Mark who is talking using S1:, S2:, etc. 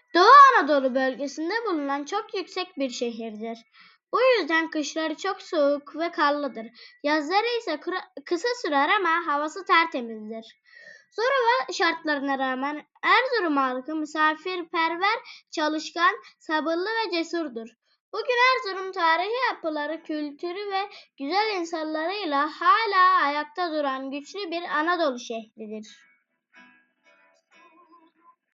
S1: Doğu Anadolu bölgesinde bulunan çok yüksek bir şehirdir. Bu yüzden kışları çok soğuk ve karlıdır. Yazları ise kısa sürer ama havası tertemizdir. Zor hava şartlarına rağmen Erzurum halkı misafirperver, çalışkan, sabırlı ve cesurdur. Bugün Erzurum tarihi yapıları, kültürü ve güzel insanlarıyla hala ayakta duran güçlü bir Anadolu şehridir.